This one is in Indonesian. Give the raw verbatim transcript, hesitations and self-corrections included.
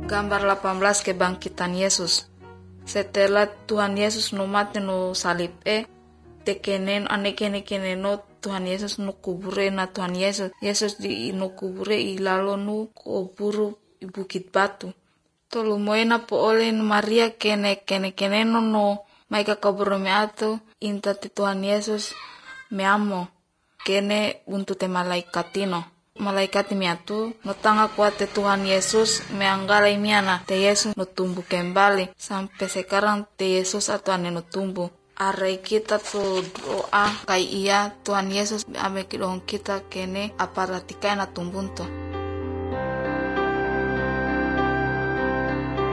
Gambar delapan belas kebangkitan Yesus. Setelah Tuhan Yesus no mati no salib e, tekenen ane kene kene no Tuhan Yesus no kubure na Tuhan Yesus. Yesus di no kubure ilalo no kuburu i bukit batu. Tolu moena po ole Maria kene kene kene no no maika kuburu me atu inta te Tuhan Yesus me amo kene untuk te malaikatino. Malaikat miatu no tanga kuate Tuhan Yesus me anggala imiana te Yesus no tumbuh kembali sampai sekarang te Yesus atau ane no tumbuh. Arai kita tu doa kai iya Tuhan Yesus ame kidong kita kene aparatikai na tumbuh to.